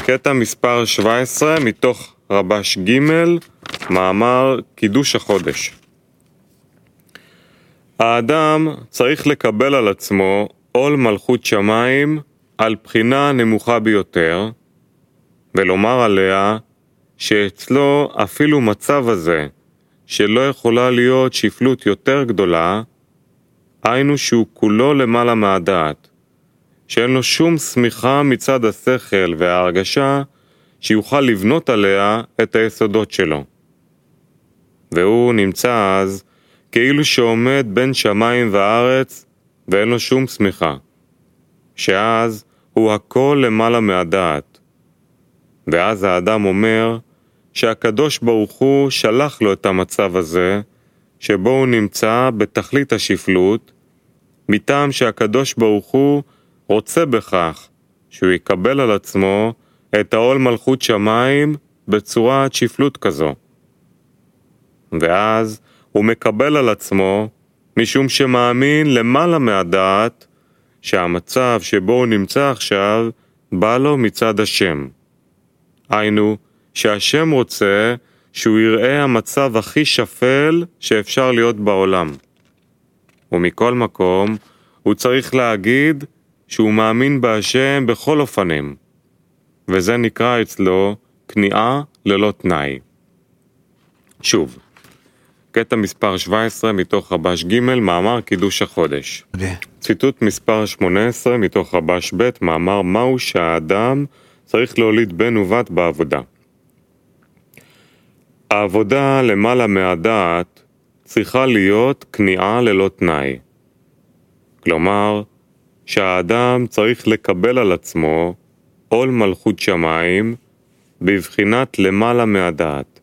קטע מספר 17 מתוך רבש ג', מאמר קידוש החודש. האדם צריך לקבל על עצמו עול מלכות שמיים על בחינה נמוכה ביותר, ולומר עליה שאצלו אפילו מצב הזה, שלא יכולה להיות שפלות יותר גדולה, היינו שהוא כולו למעלה מהדעת, שאין לו שום סמיכה מצד השכל וההרגשה שיוכל לבנות עליה את היסודות שלו. והוא נמצא אז כאילו שעומד בין שמיים וארץ ואין לו שום סמיכה, שאז הוא הכל למעלה מהדעת. ואז האדם אומר שהקדוש ברוך הוא שלח לו את המצב הזה, שבו הוא נמצא בתכלית השפלות, מטעם שהקדוש ברוך הוא רוצה בכך שהוא יקבל על עצמו את העול מלכות שמיים בצורת שפלות כזו. ואז הוא מקבל על עצמו, משום שמאמין למעלה מהדעת, שהמצב שבו הוא נמצא עכשיו בא לו מצד השם. היינו, שהשם רוצה שהוא יראה המצב הכי שפל שאפשר להיות בעולם. ומכל מקום, הוא צריך להגיד שהוא מאמין בהשם בכל אופנים. וזה נקרא אצלו כניעה ללא תנאי. שוב, קטע מספר 17 מתוך רבש ג', מאמר קידוש החודש. ציטוט מספר 18 מתוך רבש ב', מאמר מהו שהאדם צריך להוליד בן ובת בעבודה. העבודה למעלה מהדעת צריכה להיות כניעה ללא תנאי. כלומר, שהאדם צריך לקבל על עצמו עול מלכות שמיים בבחינת למעלה מהדעת.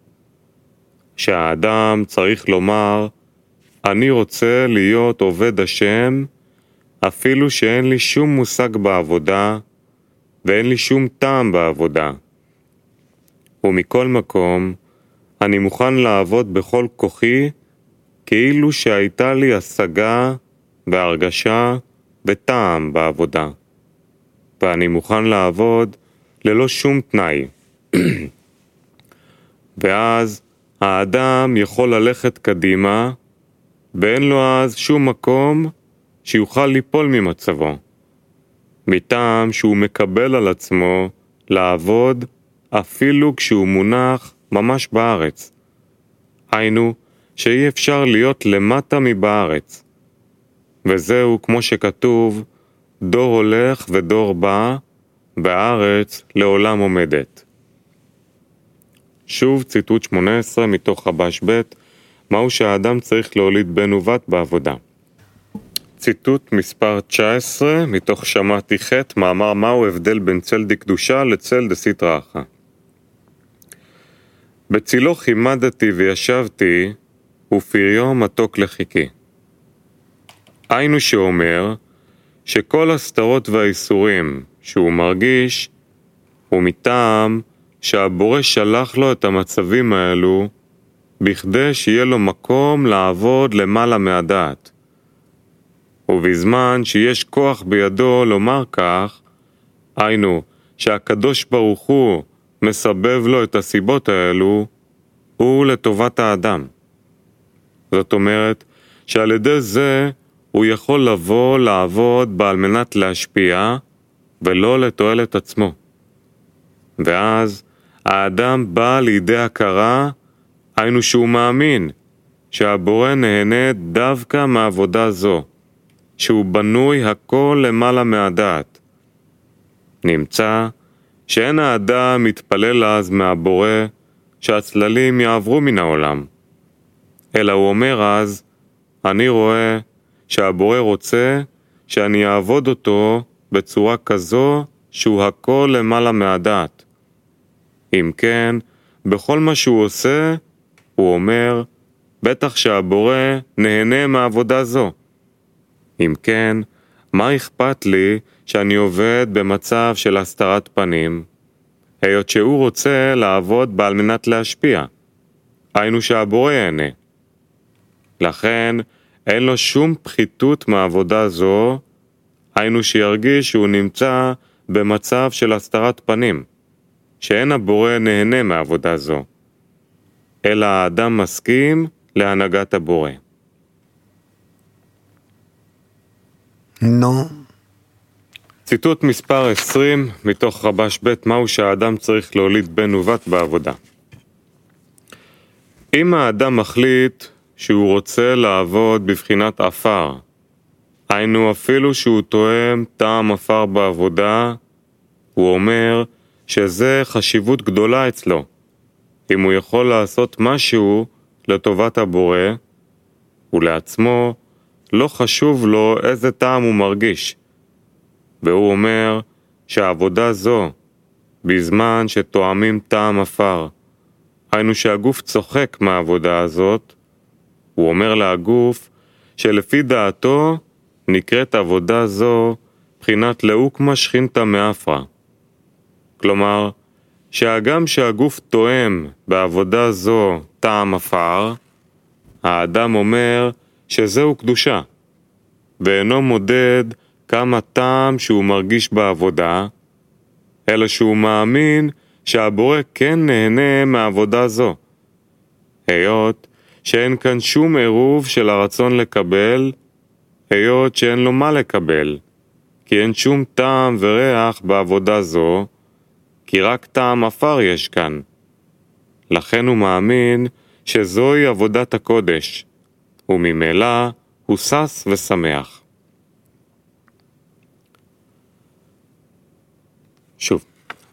שהאדם צריך לומר, אני רוצה להיות עובד השם, אפילו שאין לי שום מושג בעבודה, ואין לי שום טעם בעבודה. ומכל מקום, אני מוכן לעבוד בכל כוחי, כאילו שהייתה לי השגה והרגשה וטעם בעבודה. ואני מוכן לעבוד ללא שום תנאי. ואז האדם יכול ללכת קדימה, ואין לו אז שום מקום שיוכל ליפול ממצבו. מטעם שהוא מקבל על עצמו לעבוד אפילו כשהוא מונח ממש בארץ. היינו שאי אפשר להיות למטה מבארץ. וזהו כמו שכתוב, דור הולך ודור בא, והארץ לעולם עומדת. שוב ציטוט 18 מתוך רבש ב', מהו שהאדם צריך להוליד בן ובת בעבודה. ציטוט מספר 19 מתוך שמעתי ח', מאמר מהו הבדל בין צל דקדושה לצל דסתרא אחא. בצילו חימדתי וישבתי, ופריו מתוק לחיקי. היינו שאומר שכל הסתרות והאיסורים שהוא מרגיש הוא מטעם שהבורא שלח לו את המצבים האלו בכדי שיהיה לו מקום לעבוד למעלה מהדעת. ובזמן שיש כוח בידו לומר כך, היינו שהקדוש ברוך הוא מסבב לו את הסיבות האלו, הוא לטובת האדם. זאת אומרת שעל ידי זה הוא יכול לבוא לעבוד בעל מנת להשפיע ולא לתועלת עצמו. ואז האדם בא לידי הכרה, היינו שהוא מאמין שהבורא נהנה דווקא מעבודה זו, שהוא בנוי הכל למעלה מהדעת. נמצא שאין האדם מתפלל אז מהבורא שהצללים יעברו מן העולם, אלא הוא אומר אז, אני רואה שהבורא רוצה שאני אעבוד אותו בצורה כזו שהוא הכל למעלה מהדעת. אם כן, בכל מה שהוא עושה, הוא אומר, בטח שהבורא נהנה מעבודה זו. אם כן, מה אכפת לי שאני עובד במצב של הסתרת פנים, היות שהוא רוצה לעבוד בעל מנת להשפיע? היינו שהבורא יהנה. לכן, אין לו שום פחיתות מעבודה זו, היינו שירגיש שהוא נמצא במצב של הסתרת פנים. שאין הבורא נהנה מעבודה זו, אלא האדם מסכים להנהגת הבורא. נו. ציטוט מספר 20 מתוך רבש ב' מהו שהאדם צריך להוליד בן ובת בעבודה. אם האדם מחליט שהוא רוצה לעבוד בבחינת אפר, היינו אפילו שהוא תואם טעם אפר בעבודה, הוא אומר שזה חשיבות גדולה אצלו. אם הוא יכול לעשות משהו לטובת הבורא, ולעצמו לא חשוב לו איזה טעם הוא מרגיש. והוא אומר שהעבודה זו, בזמן שתואמים טעם אפר, היינו שהגוף צוחק מהעבודה הזאת, הוא אומר להגוף שלפי דעתו נקראת עבודה זו בחינת לאוקמה שכינתא מאפרא. כלומר, שהגם שהגוף תואם בעבודה זו טעם אפר, האדם אומר שזהו קדושה, ואינו מודד כמה טעם שהוא מרגיש בעבודה, אלא שהוא מאמין שהבורא כן נהנה מעבודה זו. היות שאין כאן שום עירוב של הרצון לקבל, היות שאין לו מה לקבל, כי אין שום טעם וריח בעבודה זו, כי רק טעם אפר יש כאן. לכן הוא מאמין שזוהי עבודת הקודש, וממילא הוא שש ושמח. שוב,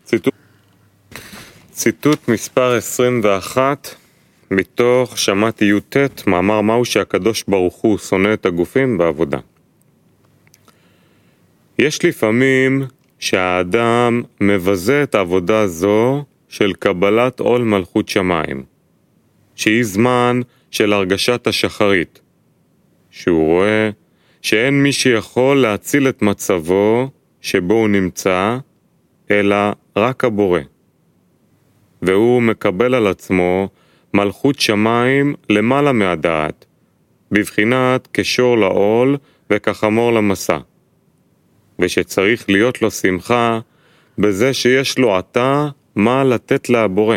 ציטוט מספר 21 מתוך שמעתי י"ט, מאמר מהו שהקדוש ברוך הוא שונא את הגופים בעבודה. יש לפעמים שהאדם מבזה את העבודה זו של קבלת עול מלכות שמיים, שהיא זמן של הרגשת השחרית, שהוא רואה שאין מי שיכול להציל את מצבו שבו הוא נמצא, אלא רק הבורא. והוא מקבל על עצמו מלכות שמיים למעלה מהדעת, בבחינת כשור לעול וכחמור למסע, ושצריך להיות לו שמחה בזה שיש לו עתה מה לתת לבורא.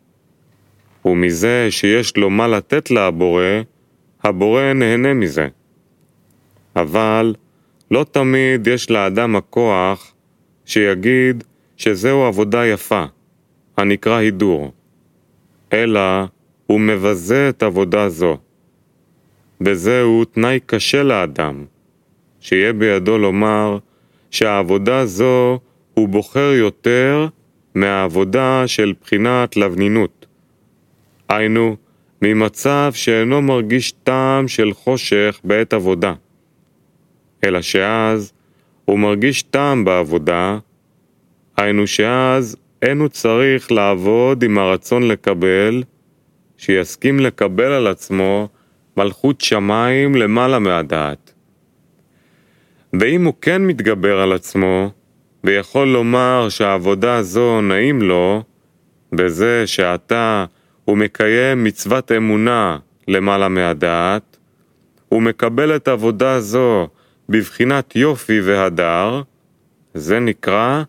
ומזה שיש לו מה לתת לבורא, הבורא נהנה מזה. אבל לא תמיד יש לאדם הכוח שיגיד שזהו עבודה יפה, הנקרא הידור, אלא הוא מבזה את עבודה זו. וזהו תנאי קשה לאדם, שיהיה בידו לומר שהעבודה זו הוא בוחר יותר מהעבודה של בחינת לבנינות. היינו, ממצב שאינו מרגיש טעם של חושך בעת עבודה, אלא שאז הוא מרגיש טעם בעבודה, היינו שאז אינו צריך לעבוד עם הרצון לקבל, שיסכים לקבל על עצמו מלכות שמיים למעלה מהדעת. ואם הוא כן מתגבר על עצמו, ויכול לומר שהעבודה הזו נעים לו, בזה שעתה הוא מקיים מצוות אמונה למעלה מהדעת, הוא מקבל את עבודה זו בבחינת יופי והדר, זה נקרא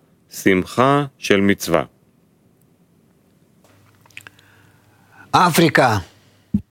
שמחה של מצווה. אפריקה.